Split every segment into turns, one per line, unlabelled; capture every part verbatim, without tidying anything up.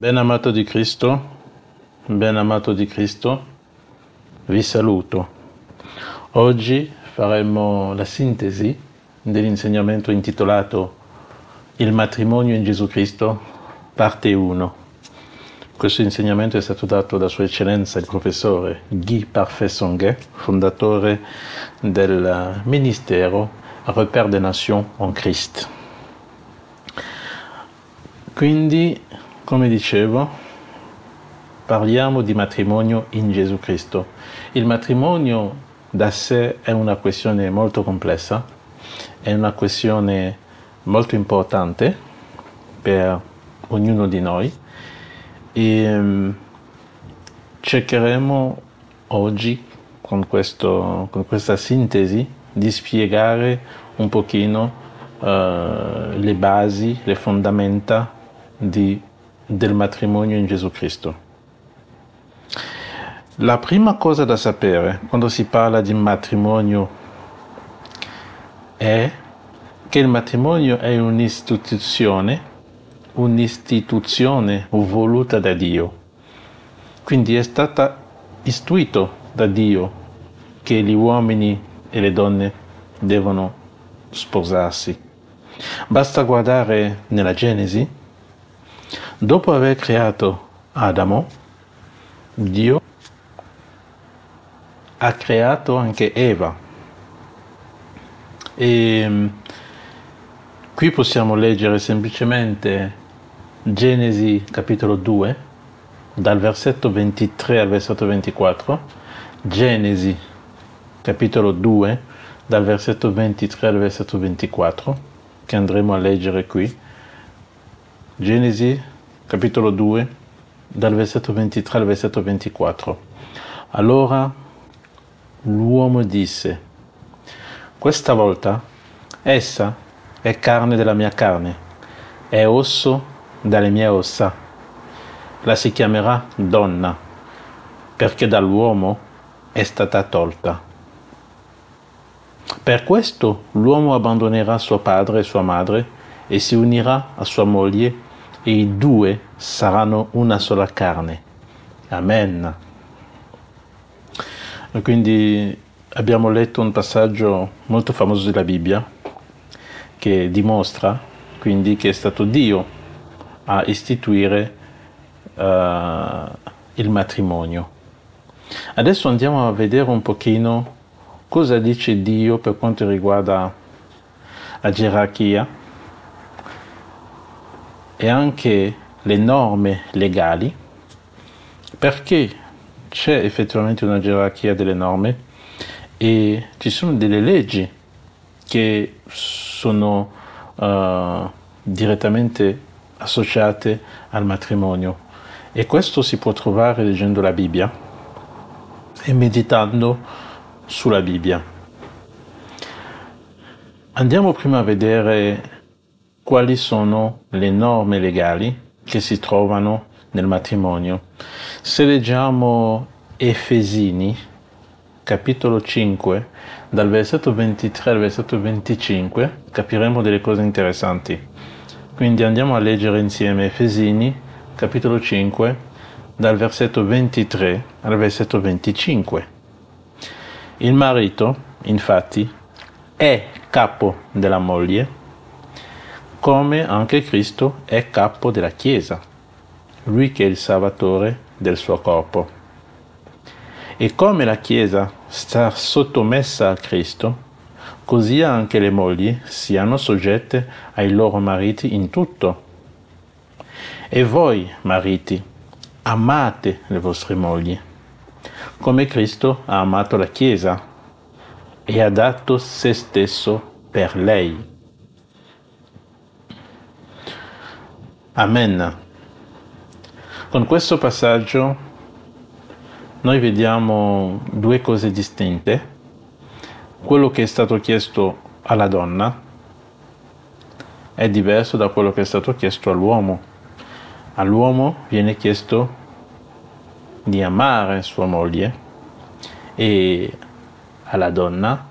Ben amato di Cristo, ben amato di Cristo, vi saluto. Oggi faremo la sintesi dell'insegnamento intitolato Il matrimonio in Gesù Cristo, parte uno. Questo insegnamento è stato dato da Sua Eccellenza il professore Guy Parfait Songuet, fondatore del ministero Repère des Nations en Christ. Quindi, come dicevo, parliamo di matrimonio in Gesù Cristo. Il matrimonio da sé è una questione molto complessa, è una questione molto importante per ognuno di noi e um, cercheremo oggi con, questo, con questa sintesi di spiegare un pochino uh, le basi, le fondamenta di, del matrimonio in Gesù Cristo. La prima cosa da sapere quando si parla di matrimonio è che il matrimonio è un'istituzione, un'istituzione voluta da Dio. Quindi è stata istruito da Dio che gli uomini e le donne devono sposarsi. Basta guardare nella Genesi. Dopo aver creato Adamo, Dio ha creato anche Eva. E qui possiamo leggere semplicemente Genesi capitolo due, dal versetto ventitré al versetto ventiquattro. Genesi capitolo due, dal versetto ventitré al versetto ventiquattro, che andremo a leggere qui. Genesi capitolo due, dal versetto ventitré al versetto ventiquattro. Allora l'uomo disse: questa volta essa è carne della mia carne, è osso dalle mie ossa. La si chiamerà donna, perché dall'uomo è stata tolta. Per questo l'uomo abbandonerà suo padre e sua madre e si unirà a sua moglie e i due saranno una sola carne. Amen. E quindi abbiamo letto un passaggio molto famoso della Bibbia che dimostra quindi che è stato Dio a istituire uh, il matrimonio. Adesso andiamo a vedere un pochino cosa dice Dio per quanto riguarda la gerarchia e anche le norme legali, perché c'è effettivamente una gerarchia delle norme e ci sono delle leggi che sono uh, direttamente associate al matrimonio, e questo si può trovare leggendo la Bibbia e meditando sulla Bibbia. Andiamo prima a vedere quali sono le norme legali che si trovano nel matrimonio. Se leggiamo Efesini, capitolo cinque, dal versetto ventitré al versetto venticinque, capiremo delle cose interessanti. Quindi andiamo a leggere insieme Efesini, capitolo cinque, dal versetto ventitré al versetto venticinque. Il marito, infatti, è capo della moglie, come anche Cristo è capo della Chiesa, lui che è il Salvatore del suo corpo. E come la Chiesa sta sottomessa a Cristo, così anche le mogli siano soggette ai loro mariti in tutto. E voi, mariti, amate le vostre mogli, come Cristo ha amato la Chiesa e ha dato se stesso per lei. Amen. Con questo passaggio noi vediamo due cose distinte. Quello che è stato chiesto alla donna è diverso da quello che è stato chiesto all'uomo. All'uomo viene chiesto di amare sua moglie e alla donna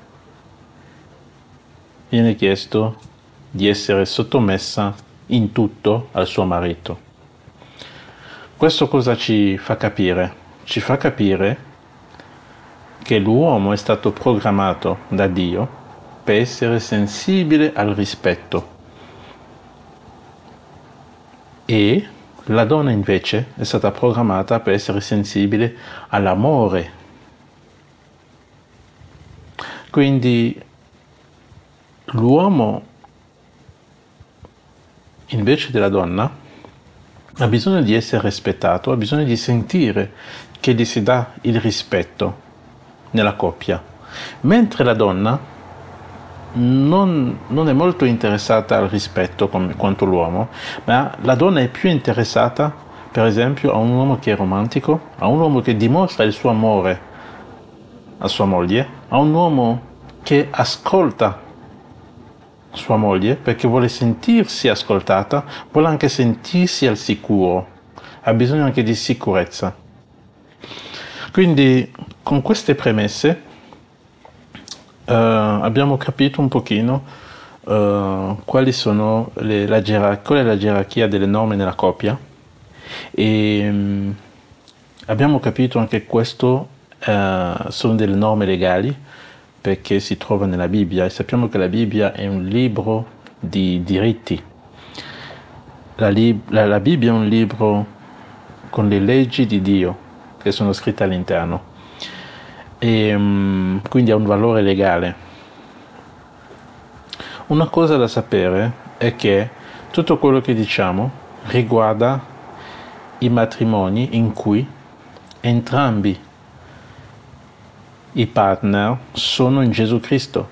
viene chiesto di essere sottomessa in tutto al suo marito. Questo cosa ci fa capire? Ci fa capire che l'uomo è stato programmato da Dio per essere sensibile al rispetto e la donna invece è stata programmata per essere sensibile all'amore. Quindi l'uomo invece della donna ha bisogno di essere rispettato, ha bisogno di sentire che gli si dà il rispetto nella coppia, mentre la donna non, non è molto interessata al rispetto come, quanto l'uomo, ma la donna è più interessata, per esempio, a un uomo che è romantico, a un uomo che dimostra il suo amore a sua moglie, a un uomo che ascolta sua moglie perché vuole sentirsi ascoltata, vuole anche sentirsi al sicuro, ha bisogno anche di sicurezza. Quindi con queste premesse eh, abbiamo capito un pochino eh, quali sono le, la, gerar- qual è la gerarchia delle norme nella coppia e mh, abbiamo capito anche questo eh, sono delle norme legali perché si trova nella Bibbia e sappiamo che la Bibbia è un libro di diritti. La, lib- la, la Bibbia è un libro con le leggi di Dio che sono scritte all'interno e um, quindi ha un valore legale. Una cosa da sapere è che tutto quello che diciamo riguarda i matrimoni in cui entrambi i partner sono in Gesù Cristo.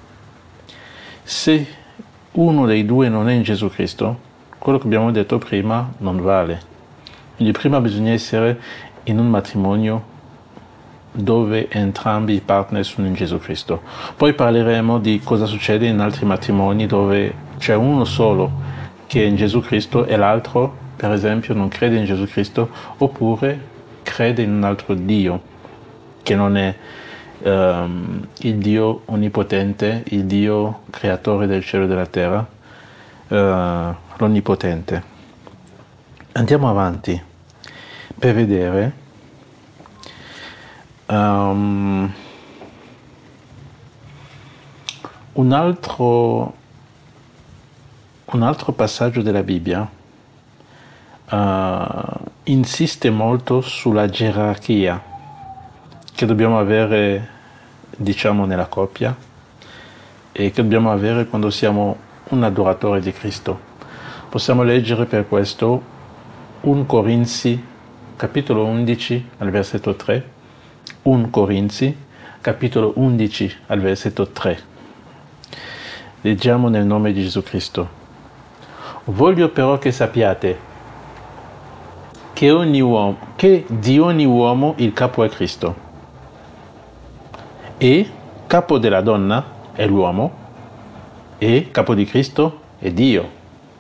Se uno dei due non è in Gesù Cristo, quello che abbiamo detto prima non vale. Quindi prima bisogna essere in un matrimonio dove entrambi i partner sono in Gesù Cristo. Poi parleremo di cosa succede in altri matrimoni dove c'è uno solo che è in Gesù Cristo e l'altro, per esempio, non crede in Gesù Cristo oppure crede in un altro Dio che non è um, il Dio onnipotente, il Dio creatore del cielo e della terra, uh, l'onnipotente. Andiamo avanti per vedere um, un altro un altro passaggio della Bibbia uh, insiste molto sulla gerarchia che dobbiamo avere, diciamo, nella coppia e che dobbiamo avere quando siamo un adoratore di Cristo. Possiamo leggere per questo primo Corinzi capitolo undici al versetto tre, primo Corinzi capitolo undici al versetto tre. Leggiamo nel nome di Gesù Cristo. Voglio però che sappiate che, ogni uomo, che di ogni uomo il capo è Cristo e capo della donna è l'uomo e capo di Cristo è Dio.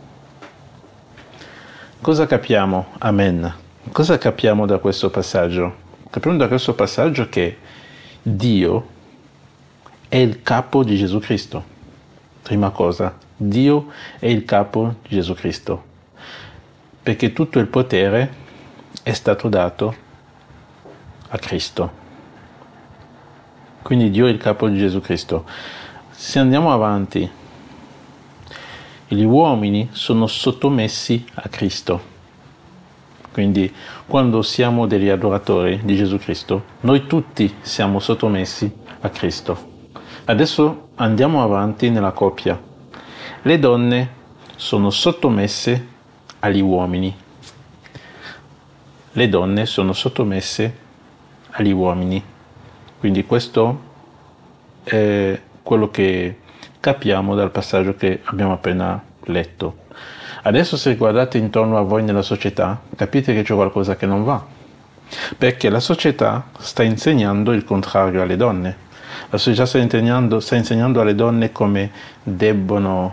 Cosa capiamo? Amen. Cosa capiamo da questo passaggio? Capiamo da questo passaggio che Dio è il capo di Gesù Cristo. Prima cosa, Dio è il capo di Gesù Cristo, perché tutto il potere è stato dato a Cristo. Quindi Dio è il capo di Gesù Cristo. Se andiamo avanti, gli uomini sono sottomessi a Cristo. Quindi quando siamo degli adoratori di Gesù Cristo, noi tutti siamo sottomessi a Cristo. Adesso andiamo avanti nella coppia. Le donne sono sottomesse agli uomini. Le donne sono sottomesse agli uomini. Quindi questo è quello che capiamo dal passaggio che abbiamo appena letto. Adesso se guardate intorno a voi nella società, capite che c'è qualcosa che non va. Perché la società sta insegnando il contrario alle donne. La società sta insegnando, sta insegnando alle donne come debbono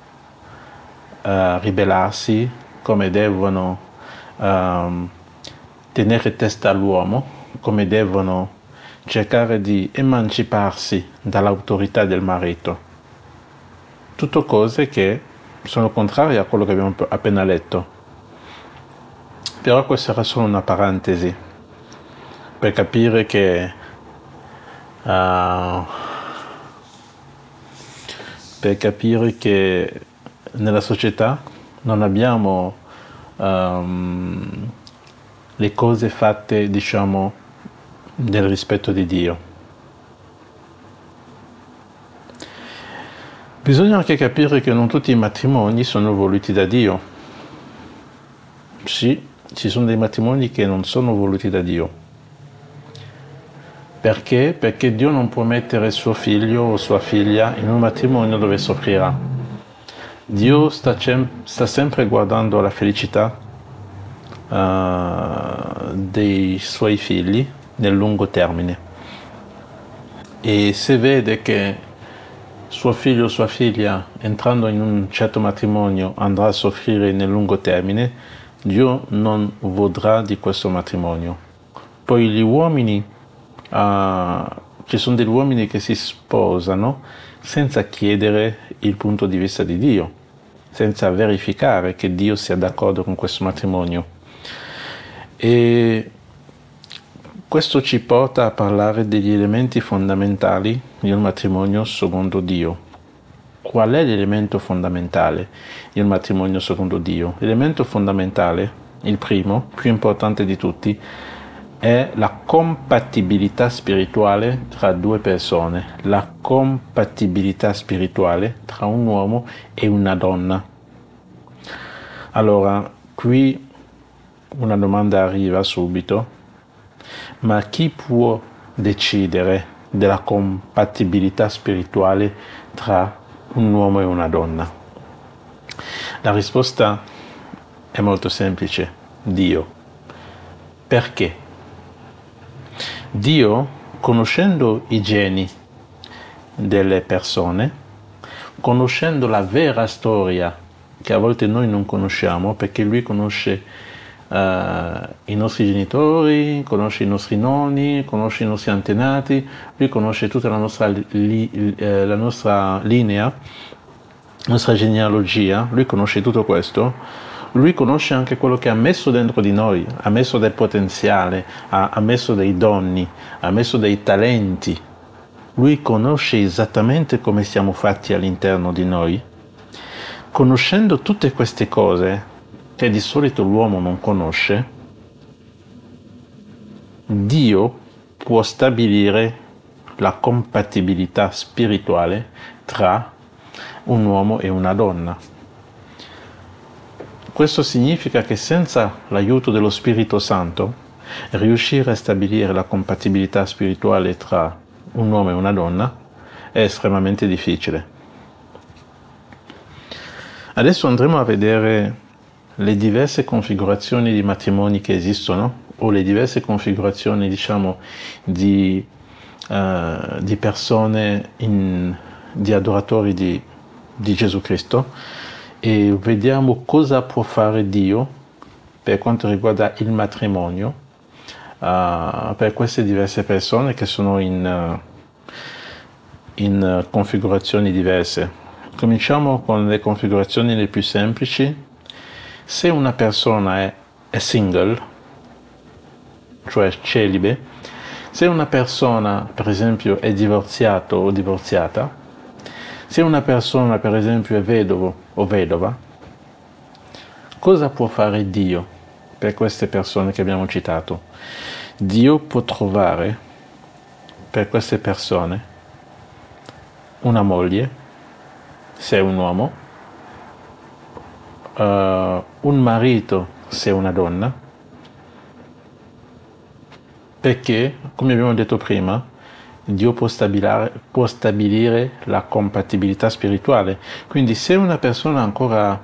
uh, ribellarsi, come devono uh, tenere testa all'uomo, come devono cercare di emanciparsi dall'autorità del marito. Tutto cose che sono contrarie a quello che abbiamo appena letto. Però questa era solo una parentesi per capire che uh, per capire che nella società non abbiamo um, le cose fatte, diciamo, nel rispetto di Dio. Bisogna anche capire che non tutti i matrimoni sono voluti da Dio. Sì, ci sono dei matrimoni che non sono voluti da Dio. Perché? Perché Dio non può mettere suo figlio o sua figlia in un matrimonio dove soffrirà. Dio sta, sta sempre guardando la felicità uh, dei suoi figli nel lungo termine. E se vede che suo figlio o sua figlia, entrando in un certo matrimonio, andrà a soffrire nel lungo termine, Dio non vorrà di questo matrimonio. Poi gli uomini, uh, ci sono degli uomini che si sposano senza chiedere il punto di vista di Dio, senza verificare che Dio sia d'accordo con questo matrimonio. E questo ci porta a parlare degli elementi fondamentali di un matrimonio secondo Dio. Qual è l'elemento fondamentale di un matrimonio secondo Dio? L'elemento fondamentale, il primo, più importante di tutti, è la compatibilità spirituale tra due persone. La compatibilità spirituale tra un uomo e una donna. Allora, qui una domanda arriva subito. Ma chi può decidere della compatibilità spirituale tra un uomo e una donna? La risposta è molto semplice: Dio. Perché? Dio, conoscendo i geni delle persone, conoscendo la vera storia che a volte noi non conosciamo, perché Lui conosce Uh, i nostri genitori, conosce i nostri nonni, conosce i nostri antenati, Lui conosce tutta la nostra, li, eh, la nostra linea, la nostra genealogia, Lui conosce tutto questo. Lui conosce anche quello che ha messo dentro di noi, ha messo del potenziale, ha, ha messo dei doni, ha messo dei talenti. Lui conosce esattamente come siamo fatti all'interno di noi. Conoscendo tutte queste cose, che di solito l'uomo non conosce, Dio può stabilire la compatibilità spirituale tra un uomo e una donna. Questo significa che senza l'aiuto dello Spirito Santo, riuscire a stabilire la compatibilità spirituale tra un uomo e una donna è estremamente difficile. Adesso andremo a vedere le diverse configurazioni di matrimoni che esistono, o le diverse configurazioni, diciamo, di, uh, di persone, in, di adoratori di, di Gesù Cristo, e vediamo cosa può fare Dio per quanto riguarda il matrimonio uh, per queste diverse persone che sono in, uh, in uh, configurazioni diverse. Cominciamo con le configurazioni le più semplici. Se una persona è, è single, cioè celibe, se una persona per esempio è divorziato o divorziata, se una persona per esempio è vedovo o vedova, cosa può fare Dio per queste persone che abbiamo citato? Dio può trovare per queste persone una moglie, se è un uomo, Uh, un marito se è una donna, perché, come abbiamo detto prima, Dio può stabilire, può stabilire la compatibilità spirituale. Quindi se una persona ancora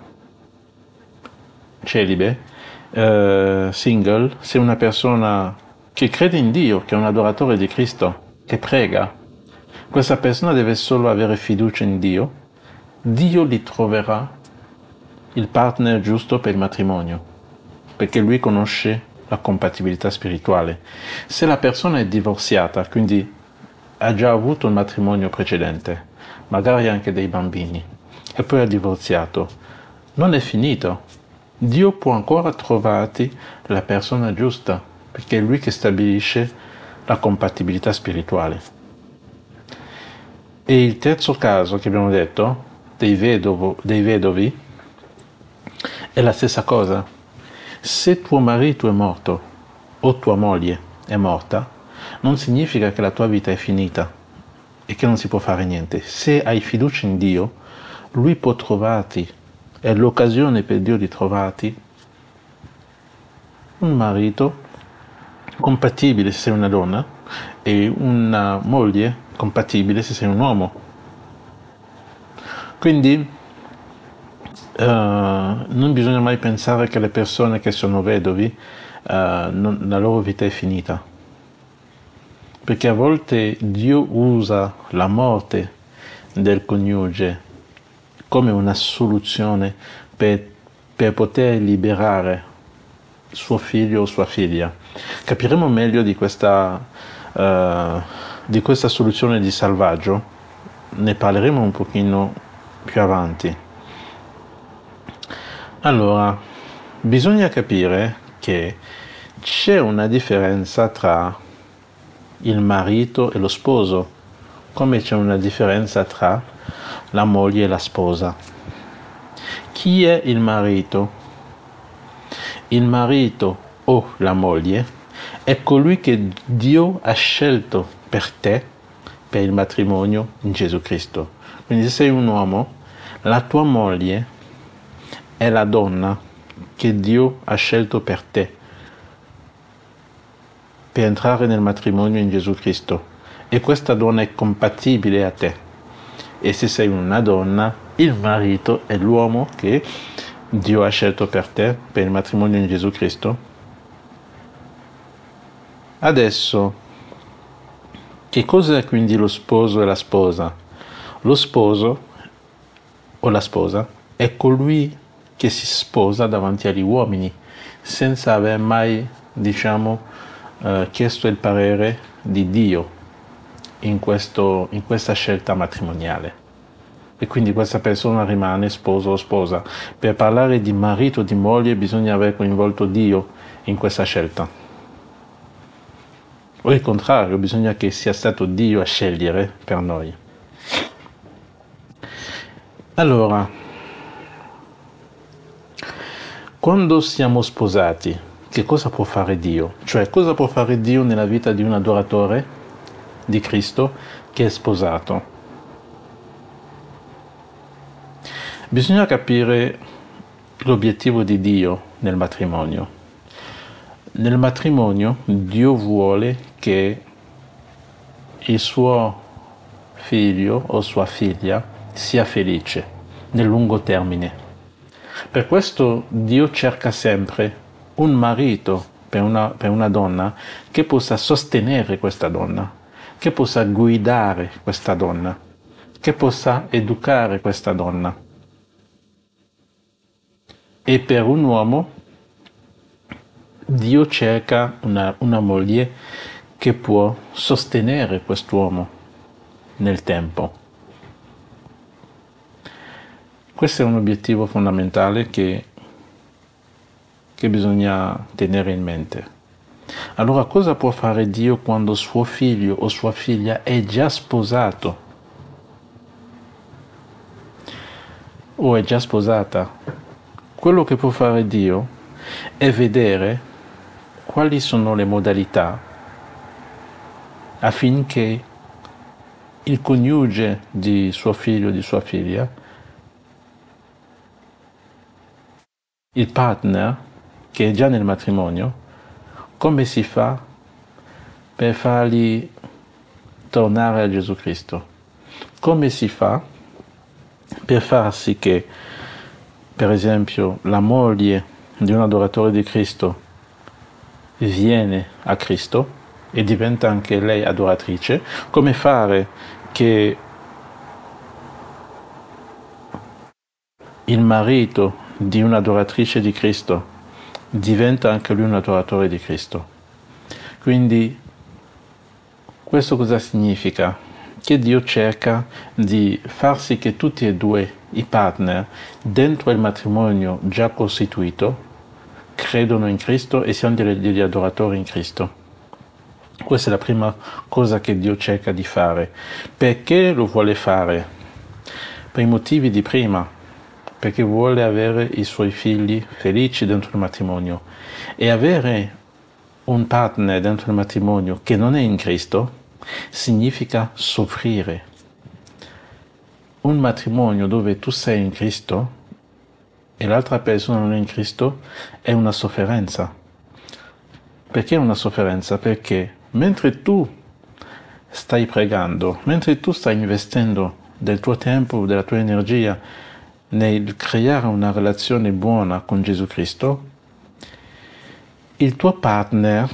celibe, uh, single, se una persona che crede in Dio, che è un adoratore di Cristo, che prega, questa persona deve solo avere fiducia in Dio, Dio gli troverà il partner giusto per il matrimonio, perché lui conosce la compatibilità spirituale. Se la persona è divorziata, quindi ha già avuto un matrimonio precedente, magari anche dei bambini, e poi ha divorziato, non è finito. Dio può ancora trovarti la persona giusta, perché è Lui che stabilisce la compatibilità spirituale. E il terzo caso che abbiamo detto, dei, vedovo, dei vedovi, è la stessa cosa. Se tuo marito è morto o tua moglie è morta, non significa che la tua vita è finita e che non si può fare niente. Se hai fiducia in Dio, Lui può trovarti, è l'occasione per Dio di trovarti un marito compatibile se sei una donna e una moglie compatibile se sei un uomo. Quindi uh, non bisogna mai pensare che le persone che sono vedovi, uh, non, la loro vita è finita, perché a volte Dio usa la morte del coniuge come una soluzione per, per poter liberare suo figlio o sua figlia. Capiremo meglio di questa, uh, di questa soluzione di salvaggio, ne parleremo un pochino più avanti. Allora, bisogna capire che c'è una differenza tra il marito e lo sposo, come c'è una differenza tra la moglie e la sposa. Chi è il marito? Il marito o la moglie è colui che Dio ha scelto per te, per il matrimonio in Gesù Cristo. Quindi se sei un uomo, la tua moglie è la donna che Dio ha scelto per te, per entrare nel matrimonio in Gesù Cristo. E questa donna è compatibile a te. E se sei una donna, il marito è l'uomo che Dio ha scelto per te, per il matrimonio in Gesù Cristo. Adesso, che cos'è quindi lo sposo e la sposa? Lo sposo o la sposa è colui che si sposa davanti agli uomini, senza aver mai, diciamo, eh, chiesto il parere di Dio in, questo, in questa scelta matrimoniale. E quindi questa persona rimane sposo o sposa. Per parlare di marito o di moglie bisogna aver coinvolto Dio in questa scelta. O il contrario, bisogna che sia stato Dio a scegliere per noi. Allora, quando siamo sposati, che cosa può fare Dio? Cioè, cosa può fare Dio nella vita di un adoratore di Cristo che è sposato? Bisogna capire l'obiettivo di Dio nel matrimonio. Nel matrimonio Dio vuole che il suo figlio o sua figlia sia felice nel lungo termine. Per questo Dio cerca sempre un marito per una, per una donna che possa sostenere questa donna, che possa guidare questa donna, che possa educare questa donna. E per un uomo Dio cerca una, una moglie che può sostenere quest'uomo nel tempo. Questo è un obiettivo fondamentale che, che bisogna tenere in mente. Allora, cosa può fare Dio quando suo figlio o sua figlia è già sposato o è già sposata? Quello che può fare Dio è vedere quali sono le modalità affinché il coniuge di suo figlio o di sua figlia, il partner che è già nel matrimonio, come si fa per farli tornare a Gesù Cristo? Come si fa per far sì che, per esempio, la moglie di un adoratore di Cristo viene a Cristo e diventa anche lei adoratrice? Come fare che il marito di un'adoratrice di Cristo diventa anche lui un adoratore di Cristo? Quindi questo cosa significa? Che Dio cerca di far sì che tutti e due i partner dentro il matrimonio già costituito credono in Cristo e siano degli adoratori in Cristo. Questa è la prima cosa che Dio cerca di fare. Perché lo vuole fare? Per i motivi di prima, perché vuole avere i suoi figli felici dentro il matrimonio. E avere un partner dentro il matrimonio che non è in Cristo significa soffrire. Un matrimonio dove tu sei in Cristo e l'altra persona non è in Cristo è una sofferenza. Perché è una sofferenza? Perché mentre tu stai pregando, mentre tu stai investendo del tuo tempo, della tua energia nel creare una relazione buona con Gesù Cristo, il tuo partner,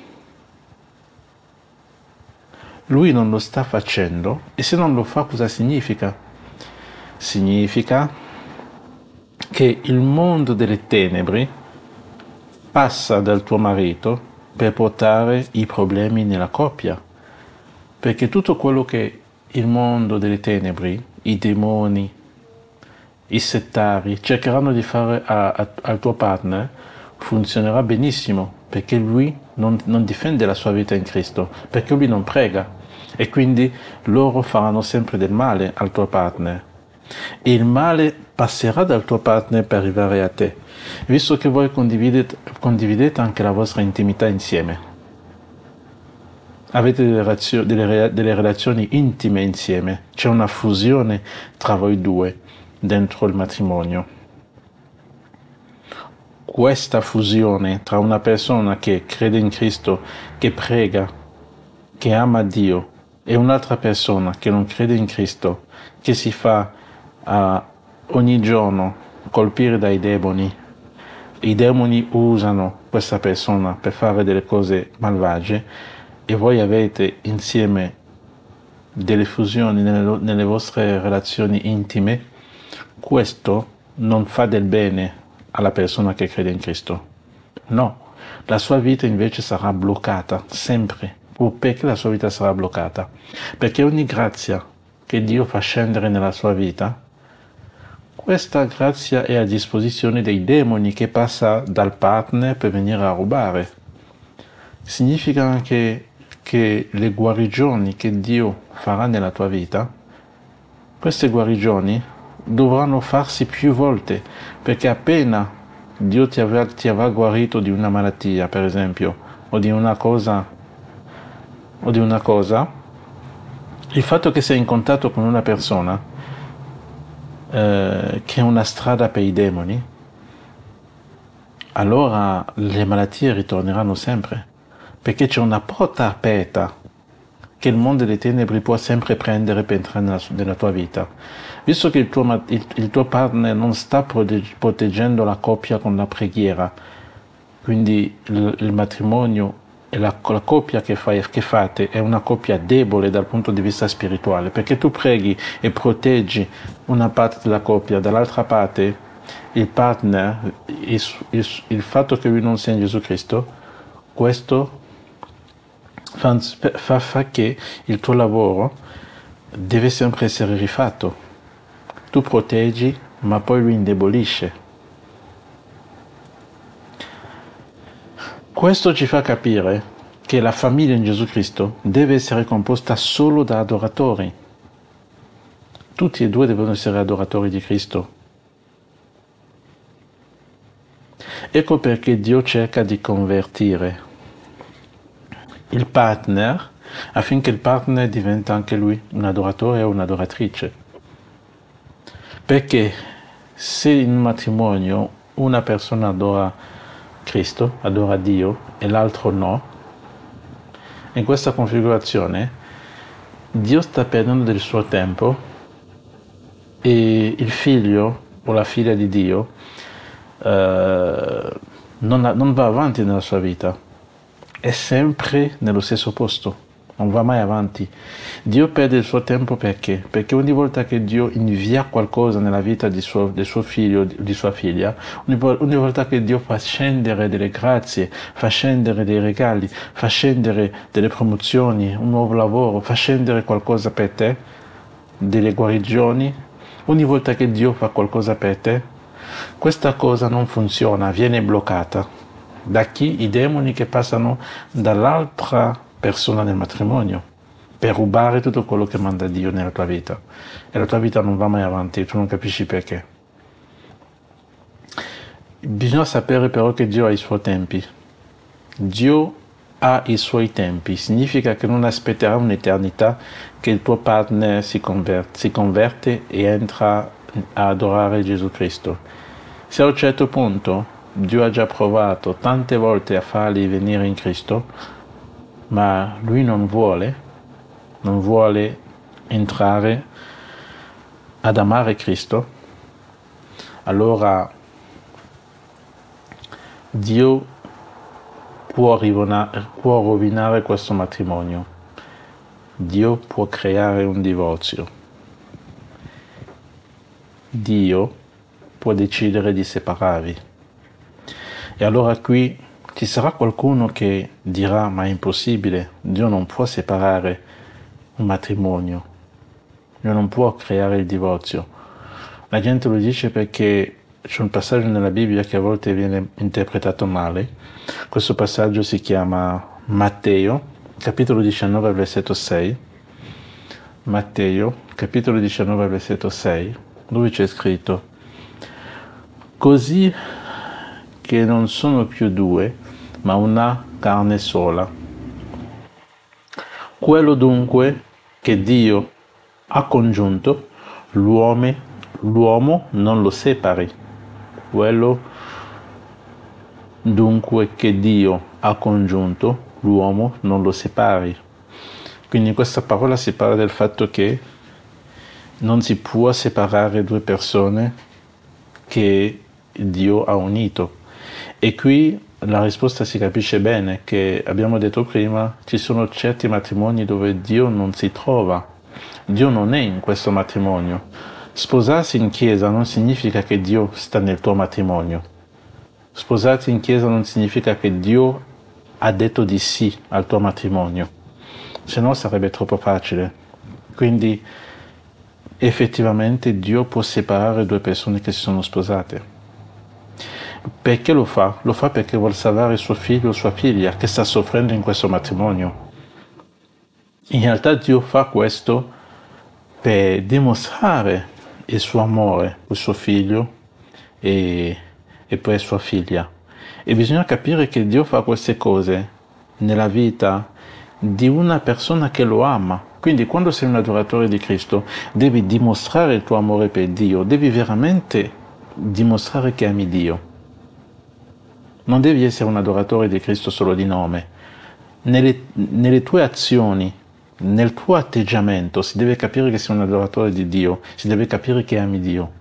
lui non lo sta facendo, e se non lo fa cosa significa? Significa che il mondo delle tenebre passa dal tuo marito per portare i problemi nella coppia, perché tutto quello che il mondo delle tenebre, i demoni, i settari cercheranno di fare a, a, al tuo partner funzionerà benissimo, perché lui non, non difende la sua vita in Cristo, perché lui non prega, e quindi loro faranno sempre del male al tuo partner, e il male passerà dal tuo partner per arrivare a te, visto che voi condividete, condividete anche la vostra intimità insieme. Avete delle, razio, delle, delle relazioni intime insieme, c'è una fusione tra voi due dentro il matrimonio. Questa fusione tra una persona che crede in Cristo, che prega, che ama Dio, e un'altra persona che non crede in Cristo, che si fa uh, ogni giorno colpire dai demoni. I demoni usano questa persona per fare delle cose malvagie, e voi avete insieme delle fusioni nelle, nelle vostre relazioni intime. Questo non fa del bene alla persona che crede in Cristo. No, la sua vita invece sarà bloccata sempre. Perché la sua vita sarà bloccata? Perché ogni grazia che Dio fa scendere nella sua vita, questa grazia è a disposizione dei demoni che passa dal partner per venire a rubare. Significa anche che le guarigioni che Dio farà nella tua vita, queste guarigioni dovranno farsi più volte, perché appena Dio ti avrà, ti avrà guarito di una malattia, per esempio, o di una cosa, o di una cosa, il fatto che sei in contatto con una persona eh, che è una strada per i demoni, allora le malattie ritorneranno sempre, perché c'è una porta aperta che il mondo delle tenebre può sempre prendere per entrare nella, nella tua vita. Visto che il tuo, il, il tuo partner non sta proteggendo la coppia con la preghiera, quindi il, il matrimonio e la, la coppia che, fai, che fate è una coppia debole dal punto di vista spirituale, perché tu preghi e proteggi una parte della coppia, dall'altra parte il partner, il, il, il fatto che lui non sia in Gesù Cristo, questo fa, fa, fa che il tuo lavoro deve sempre essere rifatto. Tu proteggi, ma poi lui indebolisce. Questo ci fa capire che la famiglia in Gesù Cristo deve essere composta solo da adoratori. Tutti e due devono essere adoratori di Cristo. Ecco perché Dio cerca di convertire il partner affinché il partner diventi anche lui un adoratore o un'adoratrice. Perché se in un matrimonio una persona adora Cristo, adora Dio, e l'altro no, in questa configurazione Dio sta perdendo del suo tempo, e il figlio o la figlia di Dio eh, non, non va avanti nella sua vita, è sempre nello stesso posto, non va mai avanti. Dio perde il suo tempo perché? Perché ogni volta che Dio invia qualcosa nella vita di suo, del suo figlio o di sua figlia, ogni, ogni volta che Dio fa scendere delle grazie, fa scendere dei regali, fa scendere delle promozioni, un nuovo lavoro, fa scendere qualcosa per te, delle guarigioni, Ogni volta che Dio fa qualcosa per te, questa cosa non funziona, viene bloccata. Da chi? I demoni che passano dall'altra persona nel matrimonio per rubare tutto quello che manda Dio nella tua vita. E la tua vita non va mai avanti, tu non capisci perché. Bisogna sapere però che Dio ha i suoi tempi. Dio ha i suoi tempi, significa che non aspetterà un'eternità che il tuo partner si converte, si converte e entra a adorare Gesù Cristo. Se a un certo punto Dio ha già provato tante volte a farli venire in Cristo, ma lui non vuole, non vuole entrare ad amare Cristo, allora Dio può rovinare, può rovinare questo matrimonio. Dio può creare un divorzio. Dio può decidere di separarvi. E allora qui ci sarà qualcuno che dirà: ma è impossibile, Dio non può separare un matrimonio, Dio non può creare il divorzio. La gente lo dice perché c'è un passaggio nella Bibbia che a volte viene interpretato male. Questo passaggio si chiama Matteo, capitolo diciannove, versetto sei. Matteo, capitolo diciannove, versetto sei, dove c'è scritto: così che non sono più due, ma una carne sola. Quello dunque che Dio ha congiunto, l'uomo, l'uomo non lo separi. Quello dunque che Dio ha congiunto, l'uomo non lo separi. Quindi in questa parola si parla del fatto che non si può separare due persone che Dio ha unito. E qui la risposta si capisce bene, che abbiamo detto prima, ci sono certi matrimoni dove Dio non si trova, Dio non è in questo matrimonio. Sposarsi in chiesa non significa che Dio sta nel tuo matrimonio. Sposarsi in chiesa non significa che Dio ha detto di sì al tuo matrimonio, se no sarebbe troppo facile. Quindi effettivamente Dio può separare due persone che si sono sposate. Perché lo fa? Lo fa perché vuole salvare suo figlio o sua figlia che sta soffrendo in questo matrimonio. In realtà Dio fa questo per dimostrare il suo amore per suo figlio e, e per sua figlia. E bisogna capire che Dio fa queste cose nella vita di una persona che lo ama. Quindi quando sei un adoratore di Cristo devi dimostrare il tuo amore per Dio, devi veramente dimostrare che ami Dio. Non devi essere un adoratore di Cristo solo di nome. Nelle, nelle tue azioni, nel tuo atteggiamento si deve capire che sei un adoratore di Dio, si deve capire che ami Dio.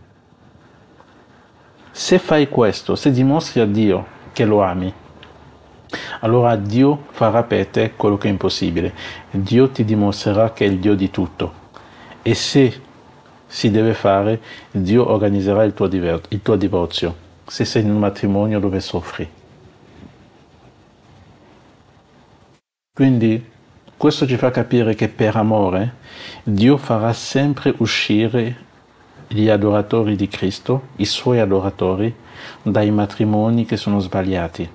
Se fai questo, se dimostri a Dio che lo ami, allora Dio farà per te quello che è impossibile. Dio ti dimostrerà che è il Dio di tutto. E se si deve fare, Dio organizzerà il tuo, diver- il tuo divorzio, se sei in un matrimonio dove soffri. Quindi questo ci fa capire che per amore Dio farà sempre uscire gli adoratori di Cristo, i suoi adoratori, dai matrimoni che sono sbagliati.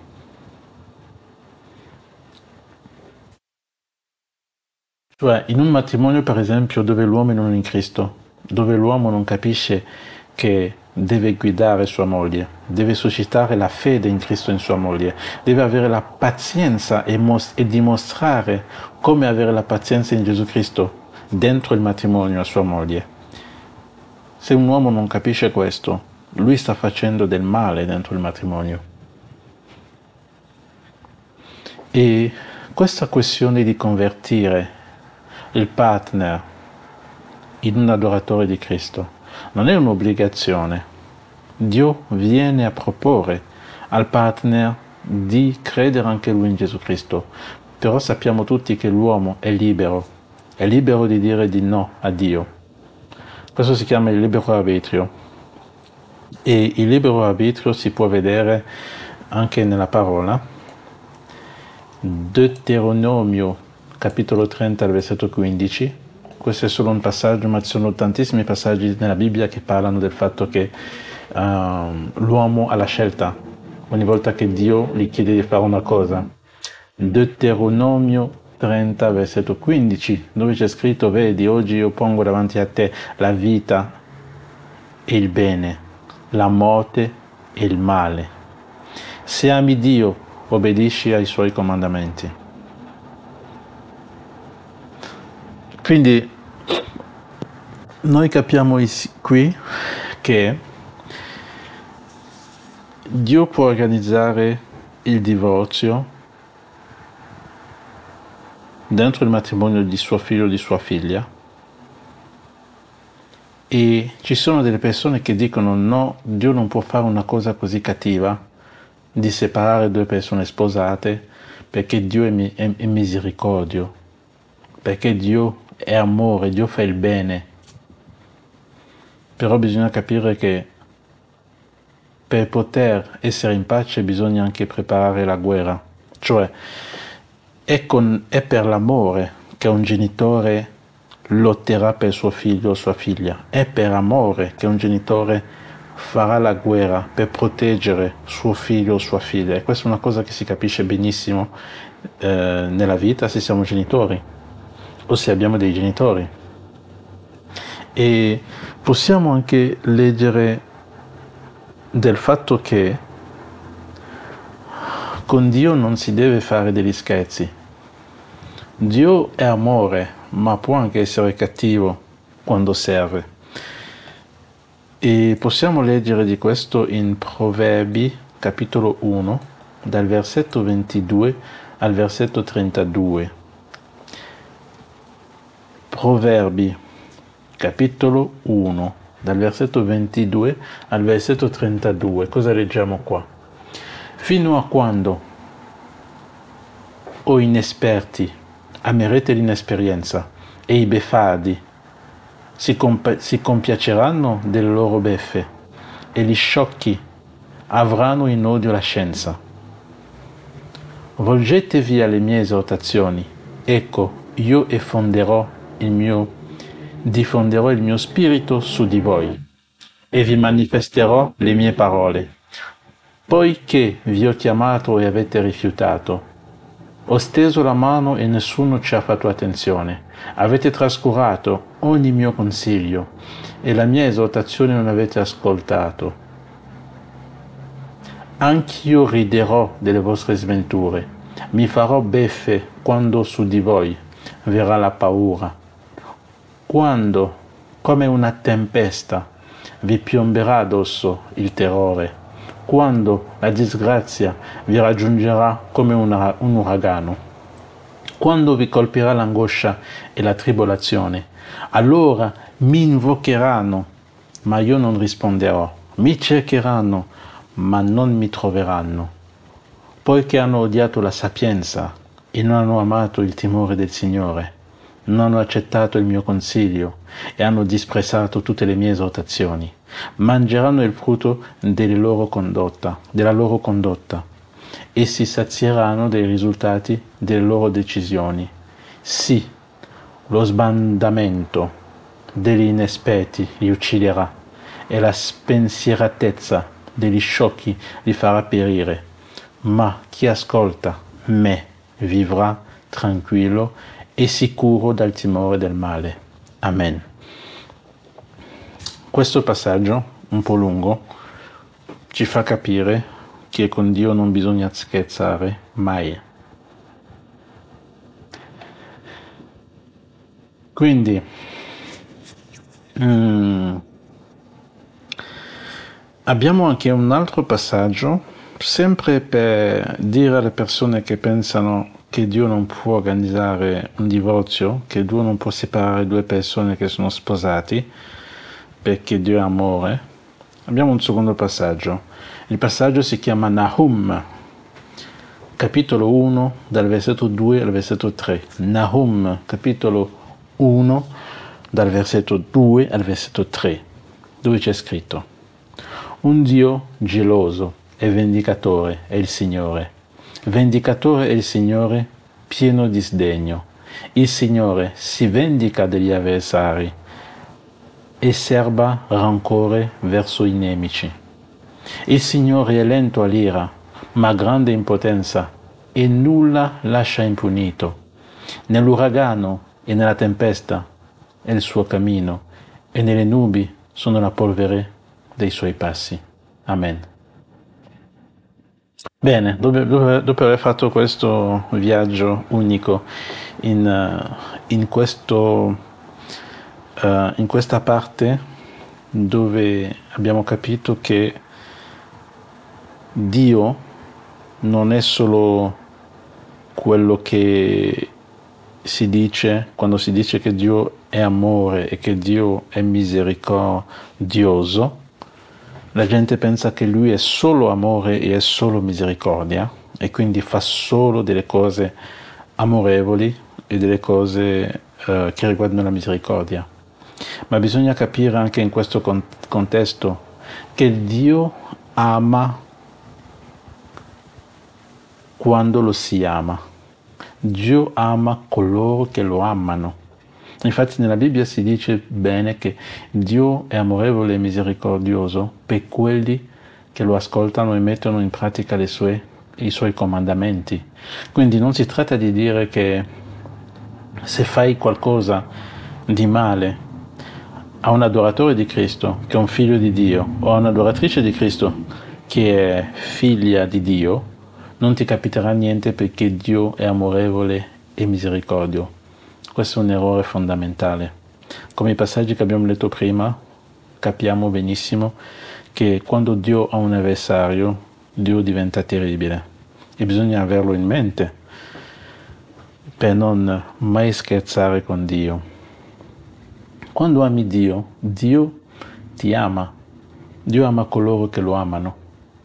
Cioè, in un matrimonio, per esempio, dove l'uomo non è in Cristo, dove l'uomo non capisce che deve guidare sua moglie, deve suscitare la fede in Cristo in sua moglie, deve avere la pazienza e, mos- e dimostrare come avere la pazienza in Gesù Cristo dentro il matrimonio a sua moglie. Se un uomo non capisce questo, lui sta facendo del male dentro il matrimonio. E questa questione di convertire il partner in un adoratore di Cristo non è un'obbligazione. Dio viene a proporre al partner di credere anche lui in Gesù Cristo. Però sappiamo tutti che l'uomo è libero, è libero di dire di no a Dio. Questo si chiama il libero arbitrio. E il libero arbitrio si può vedere anche nella parola. Deuteronomio, capitolo trenta, versetto quindici. questo è solo un passaggio, ma ci sono tantissimi passaggi nella Bibbia che parlano del fatto che uh, l'uomo ha la scelta ogni volta che Dio gli chiede di fare una cosa. Deuteronomio trenta, versetto quindici, dove c'è scritto: vedi, oggi io pongo davanti a te la vita e il bene, la morte e il male. Se ami Dio, obbedisci ai suoi comandamenti. Quindi noi capiamo qui che Dio può organizzare il divorzio dentro il matrimonio di suo figlio o di sua figlia, e ci sono delle persone che dicono no, Dio non può fare una cosa così cattiva di separare due persone sposate, perché Dio è, è, è misericordio, perché Dio è amore, Dio fa il bene. Però bisogna capire che per poter essere in pace bisogna anche preparare la guerra, cioè è, con, è per l'amore che un genitore lotterà per suo figlio o sua figlia, è per amore che un genitore farà la guerra per proteggere suo figlio o sua figlia. E questa è una cosa che si capisce benissimo eh, nella vita se siamo genitori o se abbiamo dei genitori. E possiamo anche leggere del fatto che con Dio non si deve fare degli scherzi. Dio è amore, ma può anche essere cattivo quando serve. E possiamo leggere di questo in Proverbi, capitolo uno, dal versetto ventidue al versetto trentadue. Proverbi, capitolo uno, dal versetto ventidue al versetto trentadue. Cosa leggiamo qua? Fino a quando, o inesperti, amerete l'inesperienza, e i beffardi si, comp- si compiaceranno delle loro beffe, e gli sciocchi avranno in odio la scienza. Volgetevi alle mie esortazioni, ecco, io effonderò il mio, diffonderò il mio spirito su di voi, e vi manifesterò le mie parole. Poiché vi ho chiamato e avete rifiutato, ho steso la mano e nessuno ci ha fatto attenzione. Avete trascurato ogni mio consiglio e la mia esortazione non avete ascoltato. Anch'io riderò delle vostre sventure, mi farò beffe quando su di voi verrà la paura. Quando, come una tempesta, vi piomberà addosso il terrore, quando la disgrazia vi raggiungerà come una, un uragano, quando vi colpirà l'angoscia e la tribolazione, allora mi invocheranno, ma io non risponderò, mi cercheranno, ma non mi troveranno, poiché hanno odiato la sapienza e non hanno amato il timore del Signore, non hanno accettato il mio consiglio e hanno disprezzato tutte le mie esortazioni. Mangeranno il frutto delle loro condotta, della loro condotta e si sazieranno dei risultati delle loro decisioni. Sì, lo sbandamento degli inesperti li ucciderà e la spensieratezza degli sciocchi li farà perire, ma chi ascolta me vivrà tranquillo e sicuro dal timore del male. Amen. Questo passaggio, un po' lungo, ci fa capire che con Dio non bisogna scherzare mai. Quindi, mm, abbiamo anche un altro passaggio, sempre per dire alle persone che pensano che Dio non può organizzare un divorzio, che Dio non può separare due persone che sono sposati, perché Dio è amore. Abbiamo un secondo passaggio. Il passaggio si chiama Nahum, capitolo uno, dal versetto due al versetto tre. Nahum, capitolo uno, dal versetto due al versetto tre, dove c'è scritto: un Dio geloso e vendicatore è il Signore. Vendicatore è il Signore, pieno di sdegno. Il Signore si vendica degli avversari e serba rancore verso i nemici. Il Signore è lento all'ira, ma grande in potenza, e nulla lascia impunito. Nell'uragano e nella tempesta è il suo cammino, e nelle nubi sono la polvere dei suoi passi. Amen. Bene, dopo, dopo, dopo aver fatto questo viaggio unico in, uh, in, questo, uh, in questa parte dove abbiamo capito che Dio non è solo quello che si dice quando si dice che Dio è amore e che Dio è misericordioso. La gente pensa che Lui è solo amore e è solo misericordia e quindi fa solo delle cose amorevoli e delle cose uh, che riguardano la misericordia. Ma bisogna capire anche in questo con- contesto che Dio ama quando lo si ama. Dio ama coloro che lo amano. Infatti nella Bibbia si dice bene che Dio è amorevole e misericordioso per quelli che lo ascoltano e mettono in pratica le sue, i suoi comandamenti. Quindi non si tratta di dire che se fai qualcosa di male a un adoratore di Cristo che è un figlio di Dio o a un'adoratrice di Cristo che è figlia di Dio, non ti capiterà niente perché Dio è amorevole e misericordio. Questo è un errore fondamentale. Come i passaggi che abbiamo letto prima, capiamo benissimo che quando Dio ha un avversario, Dio diventa terribile e bisogna averlo in mente per non mai scherzare con Dio. Quando ami Dio, Dio ti ama. Dio ama coloro che lo amano.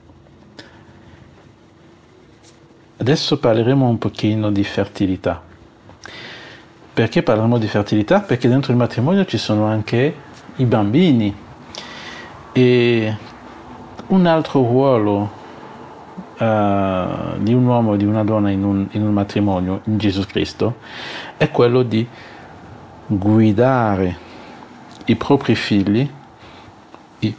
Adesso parleremo un pochino di fertilità. Perché parliamo di fertilità? Perché dentro il matrimonio ci sono anche i bambini e un altro ruolo uh, di un uomo e di una donna in un, in un matrimonio in Gesù Cristo è quello di guidare i propri figli, i,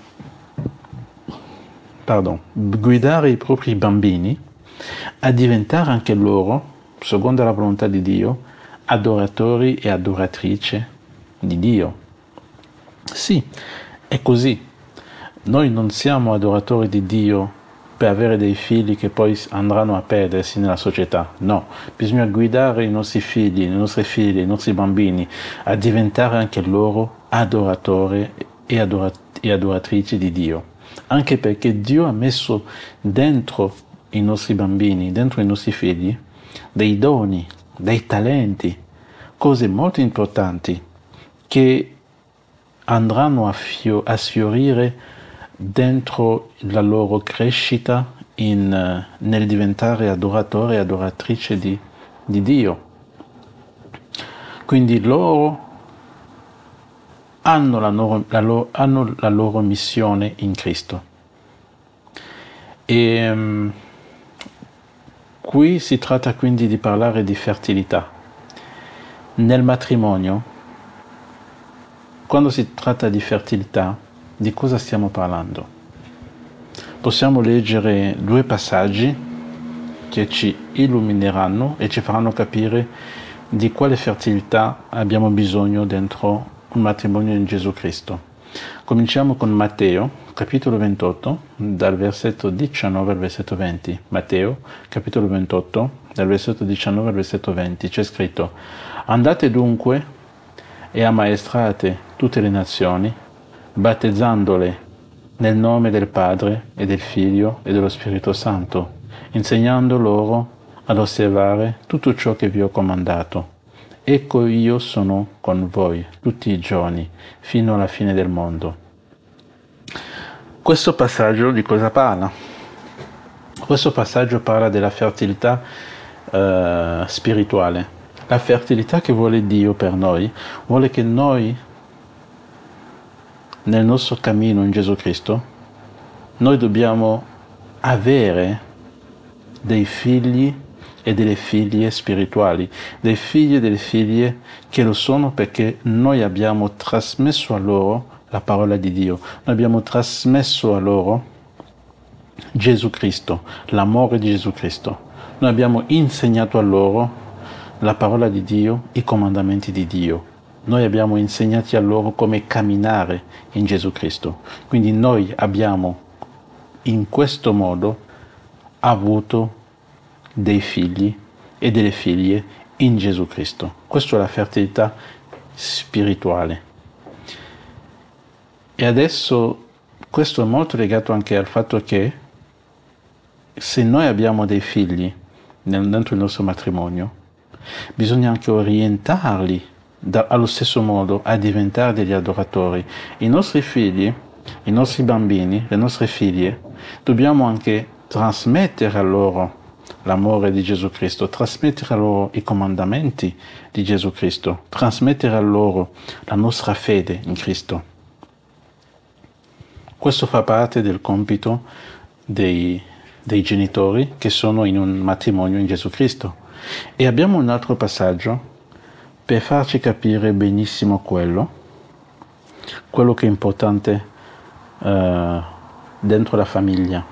pardon, guidare i propri bambini a diventare anche loro, secondo la volontà di Dio, adoratori e adoratrici di Dio. Sì, è così. Noi non siamo adoratori di Dio per avere dei figli che poi andranno a perdersi nella società. No, bisogna guidare i nostri figli, i nostri figli, i nostri bambini a diventare anche loro adoratori e, adorat- e adoratrici di Dio. Anche perché Dio ha messo dentro i nostri bambini, dentro i nostri figli, dei doni, dei talenti, cose molto importanti che andranno a, fio- a sfiorire dentro la loro crescita in, nel diventare adoratore e adoratrice di, di Dio. Quindi loro hanno la, loro, la, loro, hanno la loro missione in Cristo. E um, qui si tratta quindi di parlare di fertilità. Nel matrimonio, quando si tratta di fertilità, di cosa stiamo parlando? Possiamo leggere due passaggi che ci illumineranno e ci faranno capire di quale fertilità abbiamo bisogno dentro un matrimonio in Gesù Cristo. Cominciamo con Matteo, capitolo ventotto, dal versetto diciannove al versetto venti. Matteo, capitolo ventotto, dal versetto diciannove al versetto venti, c'è scritto: Andate dunque e ammaestrate tutte le nazioni, battezzandole nel nome del Padre e del Figlio e dello Spirito Santo, insegnando loro ad osservare tutto ciò che vi ho comandato. Ecco, io sono con voi tutti i giorni, fino alla fine del mondo. Questo passaggio di cosa parla? Questo passaggio parla della fertilità eh, spirituale. La fertilità che vuole Dio per noi, vuole che noi, nel nostro cammino in Gesù Cristo, noi dobbiamo avere dei figli e delle figlie spirituali, dei figli e delle figlie che lo sono perché noi abbiamo trasmesso a loro la parola di Dio, noi abbiamo trasmesso a loro Gesù Cristo, l'amore di Gesù Cristo, noi abbiamo insegnato a loro la parola di Dio, i comandamenti di Dio, noi abbiamo insegnato a loro come camminare in Gesù Cristo, quindi noi abbiamo in questo modo avuto dei figli e delle figlie in Gesù Cristo. Questa è la fertilità spirituale. E adesso questo è molto legato anche al fatto che se noi abbiamo dei figli dentro il nostro matrimonio, bisogna anche orientarli da, allo stesso modo a diventare degli adoratori. I nostri figli, i nostri bambini, le nostre figlie, dobbiamo anche trasmettere a loro l'amore di Gesù Cristo, trasmettere a loro i comandamenti di Gesù Cristo, trasmettere a loro la nostra fede in Cristo. Questo fa parte del compito dei, dei genitori che sono in un matrimonio in Gesù Cristo. E abbiamo un altro passaggio per farci capire benissimo quello, quello che è importante uh, dentro la famiglia.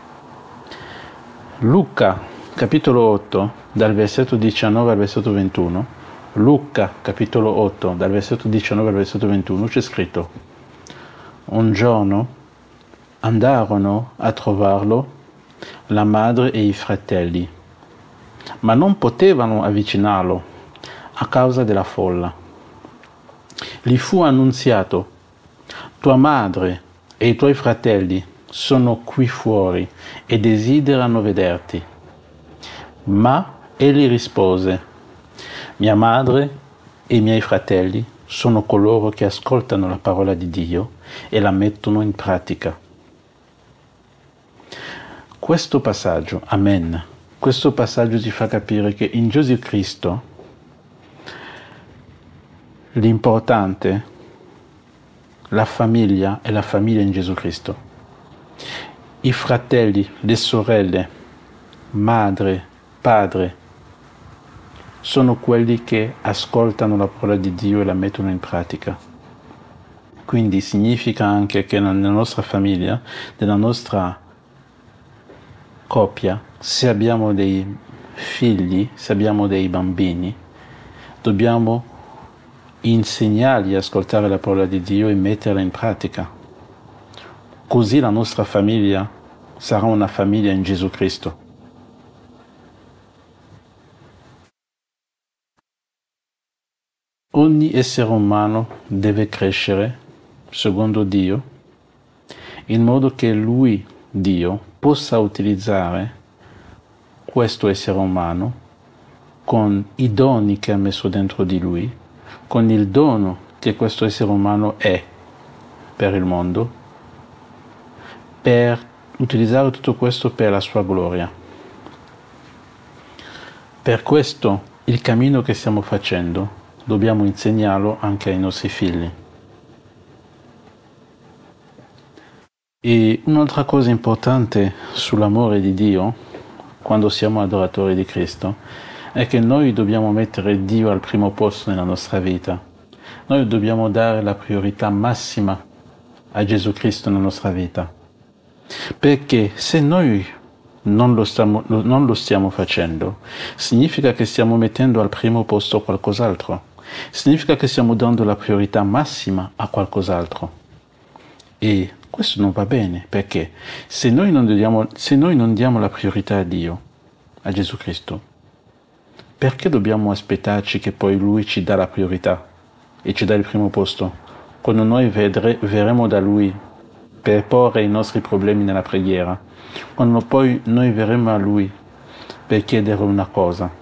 Luca, capitolo otto, dal versetto diciannove al versetto ventuno, Luca, capitolo otto, dal versetto diciannove al versetto ventuno, c'è scritto: un giorno andarono a trovarlo la madre e i fratelli, ma non potevano avvicinarlo a causa della folla. Gli fu annunziato: tua madre e i tuoi fratelli sono qui fuori e desiderano vederti. Ma egli rispose: mia madre e i miei fratelli sono coloro che ascoltano la parola di Dio e la mettono in pratica. Questo passaggio, amen, questo passaggio ci fa capire che in Gesù Cristo l'importante, la famiglia è la famiglia in Gesù Cristo. I fratelli, le sorelle, madre, padre, sono quelli che ascoltano la parola di Dio e la mettono in pratica. Quindi significa anche che nella nostra famiglia, nella nostra coppia, se abbiamo dei figli, se abbiamo dei bambini, dobbiamo insegnargli ad ascoltare la parola di Dio e metterla in pratica. Così la nostra famiglia sarà una famiglia in Gesù Cristo. Ogni essere umano deve crescere secondo Dio, in modo che Lui, Dio, possa utilizzare questo essere umano con i doni che ha messo dentro di lui, con il dono che questo essere umano è per il mondo, per utilizzare tutto questo per la sua gloria. Per questo il cammino che stiamo facendo dobbiamo insegnarlo anche ai nostri figli. E un'altra cosa importante sull'amore di Dio, quando siamo adoratori di Cristo, è che noi dobbiamo mettere Dio al primo posto nella nostra vita. Noi dobbiamo dare la priorità massima a Gesù Cristo nella nostra vita. Perché se noi non lo stiamo, non lo stiamo facendo, significa che stiamo mettendo al primo posto qualcos'altro. Significa che stiamo dando la priorità massima a qualcos'altro. E questo non va bene, perché se noi non diamo, se noi non diamo la priorità a Dio, a Gesù Cristo, perché dobbiamo aspettarci che poi Lui ci dà la priorità e ci dà il primo posto, quando noi vedre, verremo da Lui per porre i nostri problemi nella preghiera, quando poi noi verremo a Lui per chiedere una cosa?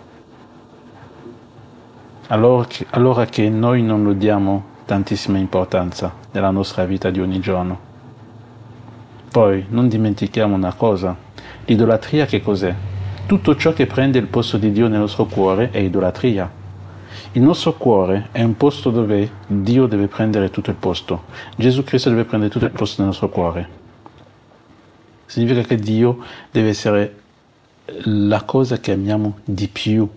Allora che, allora che noi non lo diamo tantissima importanza nella nostra vita di ogni giorno. Poi non dimentichiamo una cosa: l'idolatria che cos'è? Tutto ciò che prende il posto di Dio nel nostro cuore è idolatria. Il nostro cuore è un posto dove Dio deve prendere tutto il posto. Gesù Cristo deve prendere tutto il posto nel nostro cuore. Significa che Dio deve essere la cosa che amiamo di più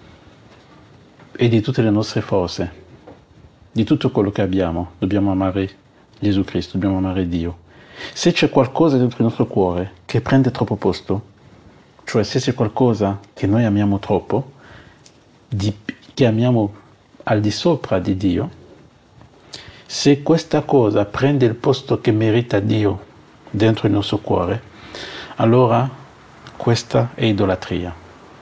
e di tutte le nostre forze, di tutto quello che abbiamo, dobbiamo amare Gesù Cristo, dobbiamo amare Dio. Se c'è qualcosa dentro il nostro cuore che prende troppo posto, cioè se c'è qualcosa che noi amiamo troppo, di, che amiamo al di sopra di Dio, se questa cosa prende il posto che merita Dio dentro il nostro cuore, allora questa è idolatria.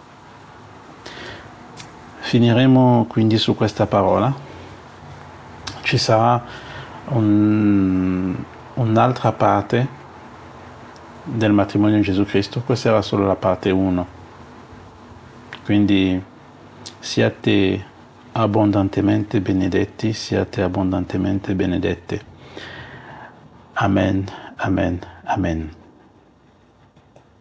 Finiremo quindi su questa parola. Ci sarà un, un'altra parte del matrimonio in Gesù Cristo, questa era solo la parte uno. Quindi siate abbondantemente benedetti, siate abbondantemente benedette. Amen, amen, amen.